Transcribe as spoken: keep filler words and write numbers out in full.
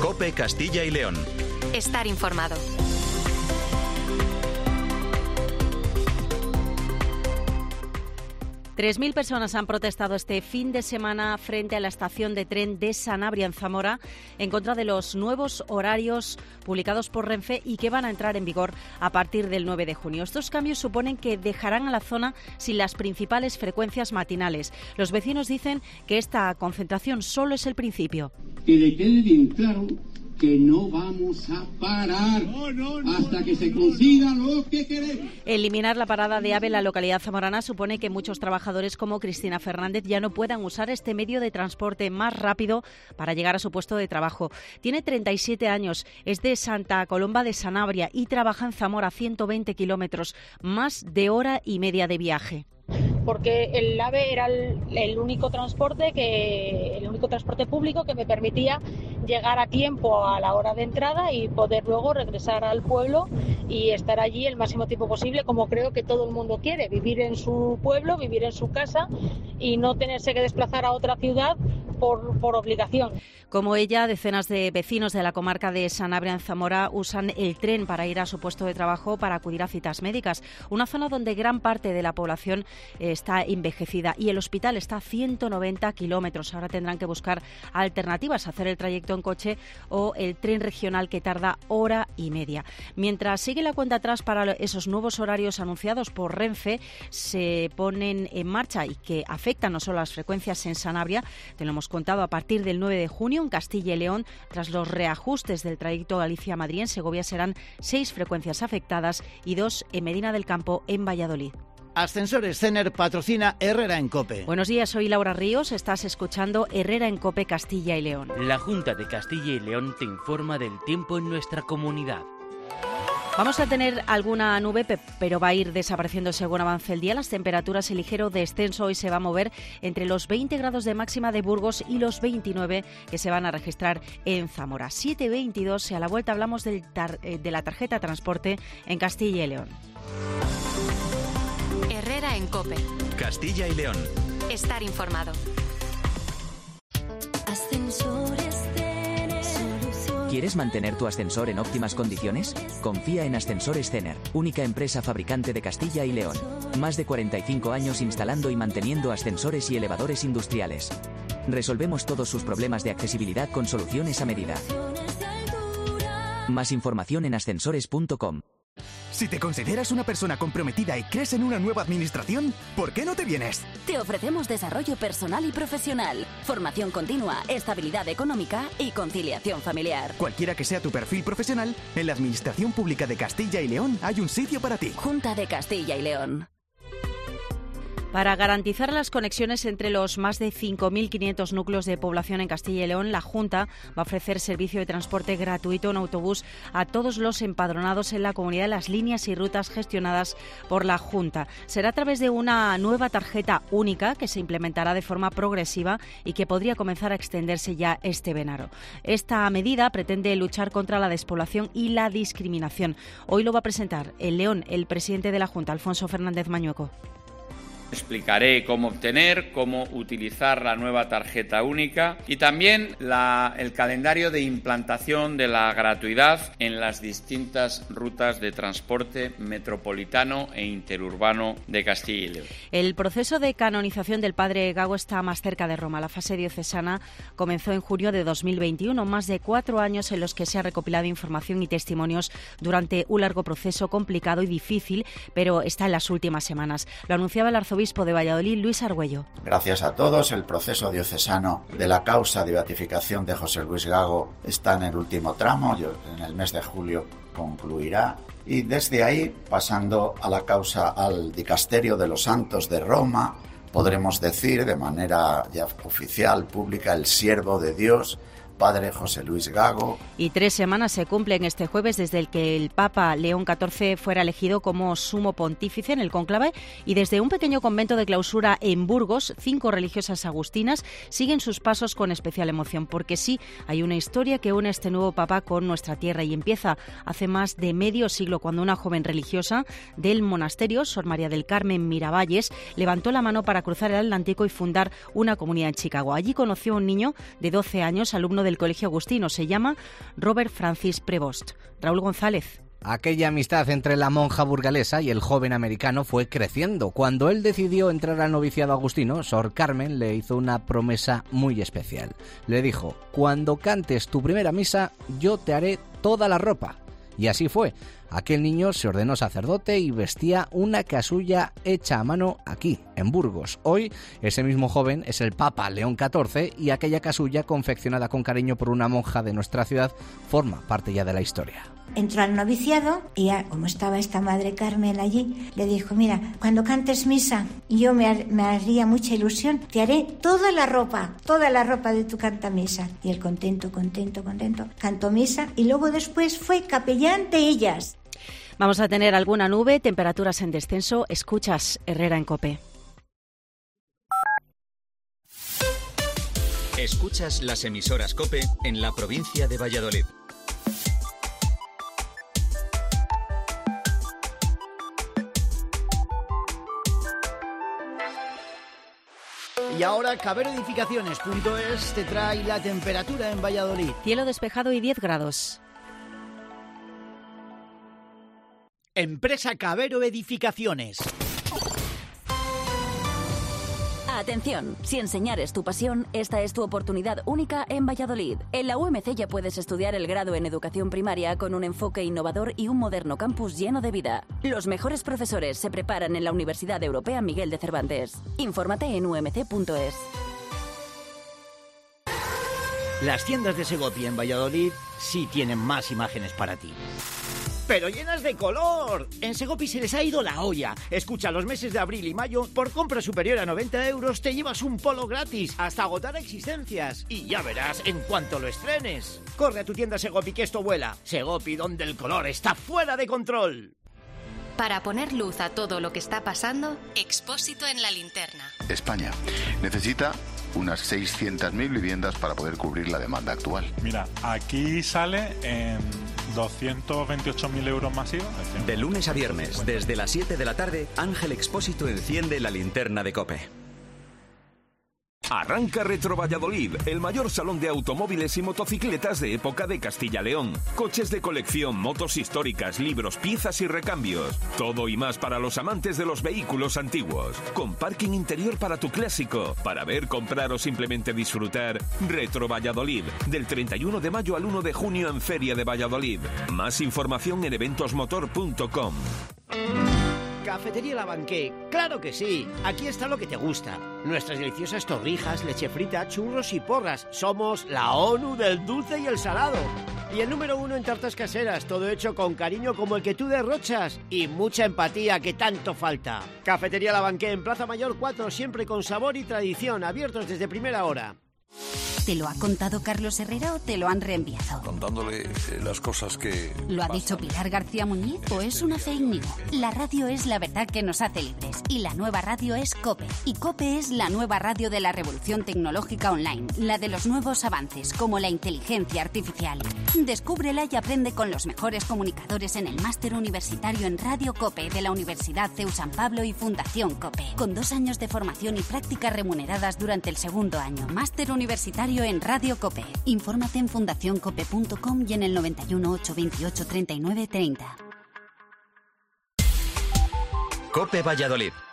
COPE Castilla y León. Estar informado. tres mil personas han protestado este fin de semana frente a la estación de tren de Sanabria, en Zamora, en contra de los nuevos horarios publicados por Renfe y que van a entrar en vigor a partir del nueve de junio. Estos cambios suponen que dejarán a la zona sin las principales frecuencias matinales. Los vecinos dicen que esta concentración solo es el principio. Que le quede bien claro que no vamos a parar no, no, no, hasta que se consiga lo que queremos. Eliminar la parada de AVE en la localidad zamorana supone que muchos trabajadores como Cristina Fernández ya no puedan usar este medio de transporte más rápido para llegar a su puesto de trabajo. Tiene treinta y siete años, es de Santa Colomba de Sanabria y trabaja en Zamora, ciento veinte kilómetros, más de hora y media de viaje. Porque el AVE era el, el único transporte que el único transporte público que me permitía llegar a tiempo a la hora de entrada y poder luego regresar al pueblo y estar allí el máximo tiempo posible, como creo que todo el mundo quiere, vivir en su pueblo, vivir en su casa y no tenerse que desplazar a otra ciudad por, por obligación. Como ella, decenas de vecinos de la comarca de Sanabria, en Zamora, usan el tren para ir a su puesto de trabajo para acudir a citas médicas, una zona donde gran parte de la población está envejecida y el hospital está a ciento noventa kilómetros. Ahora tendrán que buscar alternativas, hacer el trayecto en coche o el tren regional que tarda hora y media. Mientras sigue la cuenta atrás para esos nuevos horarios anunciados por Renfe, se ponen en marcha y que afectan no solo a las frecuencias en Sanabria, te lo hemos contado, a partir del nueve de junio en Castilla y León, tras los reajustes del trayecto Galicia-Madrid, en Segovia serán seis frecuencias afectadas y dos en Medina del Campo, en Valladolid. Ascensores Cener patrocina Herrera en COPE. Buenos días, soy Laura Ríos, estás escuchando Herrera en COPE Castilla y León. La Junta de Castilla y León te informa del tiempo en nuestra comunidad. Vamos a tener alguna nube, pero va a ir desapareciendo según avance el día. Las temperaturas, el ligero descenso hoy se va a mover entre los veinte grados de máxima de Burgos y los veintinueve que se van a registrar en Zamora. siete veintidós y a la vuelta hablamos del tar- de la tarjeta transporte en Castilla y León. Herrera en COPE. Castilla y León. Estar informado. ¿Quieres mantener tu ascensor en óptimas condiciones? Confía en Ascensores Cener, única empresa fabricante de Castilla y León. Más de cuarenta y cinco años instalando y manteniendo ascensores y elevadores industriales. Resolvemos todos sus problemas de accesibilidad con soluciones a medida. Más información en ascensores punto com. Si te consideras una persona comprometida y crees en una nueva administración, ¿por qué no te vienes? Te ofrecemos desarrollo personal y profesional, formación continua, estabilidad económica y conciliación familiar. Cualquiera que sea tu perfil profesional, en la Administración Pública de Castilla y León hay un sitio para ti. Junta de Castilla y León. Para garantizar las conexiones entre los más de cinco mil quinientos núcleos de población en Castilla y León, la Junta va a ofrecer servicio de transporte gratuito en autobús a todos los empadronados en la comunidad de las líneas y rutas gestionadas por la Junta. Será a través de una nueva tarjeta única que se implementará de forma progresiva y que podría comenzar a extenderse ya este verano. Esta medida pretende luchar contra la despoblación y la discriminación. Hoy lo va a presentar en León el presidente de la Junta, Alfonso Fernández Mañueco. Explicaré cómo obtener, cómo utilizar la nueva tarjeta única y también la, el calendario de implantación de la gratuidad en las distintas rutas de transporte metropolitano e interurbano de Castilla y León. El proceso de canonización del padre Gago está más cerca de Roma. La fase diocesana comenzó en junio de dos mil veintiuno, más de cuatro años en los que se ha recopilado información y testimonios durante un largo proceso complicado y difícil, pero está en las últimas semanas. Lo anunciaba el arzobispo Obispo de Valladolid, Luis Argüello. Gracias a todos, el proceso diocesano de la causa de beatificación de José Luis Gago está en el último tramo, en el mes de julio concluirá, y desde ahí, pasando a la causa al dicasterio de los santos de Roma, podremos decir de manera ya oficial, pública, el siervo de Dios, Padre José Luis Gago. Y tres semanas se cumplen este jueves desde el que el Papa León catorce fuera elegido como sumo pontífice en el cónclave, y desde un pequeño convento de clausura en Burgos, cinco religiosas agustinas siguen sus pasos con especial emoción, porque sí, hay una historia que une a este nuevo Papa con nuestra tierra y empieza hace más de medio siglo, cuando una joven religiosa del monasterio, Sor María del Carmen Miravalles, levantó la mano para cruzar el Atlántico y fundar una comunidad en Chicago. Allí conoció a un niño de doce años, alumno de del Colegio Agustino. Se llama Robert Francis Prevost. Raúl González. Aquella amistad entre la monja burgalesa y el joven americano fue creciendo. Cuando él decidió entrar al noviciado agustino, Sor Carmen le hizo una promesa muy especial. Le dijo: cuando cantes tu primera misa, yo te haré toda la ropa. Y así fue. Aquel niño se ordenó sacerdote y vestía una casulla hecha a mano aquí, en Burgos. Hoy, ese mismo joven es el Papa León catorce y aquella casulla, confeccionada con cariño por una monja de nuestra ciudad, forma parte ya de la historia. Entró al noviciado y ya, como estaba esta madre Carmen allí, le dijo: mira, cuando cantes misa, yo me, har, me haría mucha ilusión, te haré toda la ropa, toda la ropa de tu cantamisa. Y él contento, contento, contento, cantó misa y luego después fue capellán de ellas. Vamos a tener alguna nube, temperaturas en descenso. Escuchas Herrera en COPE. Escuchas las emisoras COPE en la provincia de Valladolid. Y ahora Cabero Edificaciones punto es te trae la temperatura en Valladolid. Cielo despejado y diez grados. Empresa Cabero Edificaciones. Atención, si enseñar es tu pasión, esta es tu oportunidad única en Valladolid. En la U M C ya puedes estudiar el grado en educación primaria con un enfoque innovador y un moderno campus lleno de vida. Los mejores profesores se preparan en la Universidad Europea Miguel de Cervantes. Infórmate en u m c punto es. Las tiendas de Segopi en Valladolid sí tienen más imágenes para ti. ¡Pero llenas de color! En Segopi se les ha ido la olla. Escucha, los meses de abril y mayo, por compra superior a noventa euros, te llevas un polo gratis, hasta agotar existencias. Y ya verás en cuanto lo estrenes. Corre a tu tienda Segopi, que esto vuela. Segopi, donde el color está fuera de control. Para poner luz a todo lo que está pasando, Expósito en la linterna. España necesita unas seiscientas mil viviendas para poder cubrir la demanda actual. Mira, aquí sale en doscientos veintiocho mil euros masivos. De lunes a viernes, desde las siete de la tarde, Ángel Expósito enciende la linterna de COPE. Arranca Retro Valladolid, el mayor salón de automóviles y motocicletas de época de Castilla-León. Coches de colección, motos históricas, libros, piezas y recambios. Todo y más para los amantes de los vehículos antiguos. Con parking interior para tu clásico. Para ver, comprar o simplemente disfrutar. Retro Valladolid, del treinta y uno de mayo al uno de junio en Feria de Valladolid. Más información en eventosmotor punto com. Cafetería La Banqué, claro que sí, aquí está lo que te gusta. Nuestras deliciosas torrijas, leche frita, churros y porras. Somos la ONU del dulce y el salado. Y el número uno en tartas caseras, todo hecho con cariño como el que tú derrochas. Y mucha empatía que tanto falta. Cafetería La Banqué en Plaza Mayor cuatro, siempre con sabor y tradición, abiertos desde primera hora. ¿Te lo ha contado Carlos Herrera o te lo han reenviado? Contándole eh, las cosas que... ¿Lo ha pasan. dicho Pilar García Muñiz o es una fake news? La radio es la verdad que nos hace libres y la nueva radio es COPE. Y COPE es la nueva radio de la revolución tecnológica online, la de los nuevos avances como la inteligencia artificial. Descúbrela y aprende con los mejores comunicadores en el máster universitario en Radio COPE de la Universidad CEU San Pablo y Fundación COPE. Con dos años de formación y prácticas remuneradas durante el segundo año. Máster universitario en Radio COPE. Infórmate en fundación cope punto com y en el noventa y uno, ochocientos veintiocho, treinta y nueve treinta. COPE Valladolid.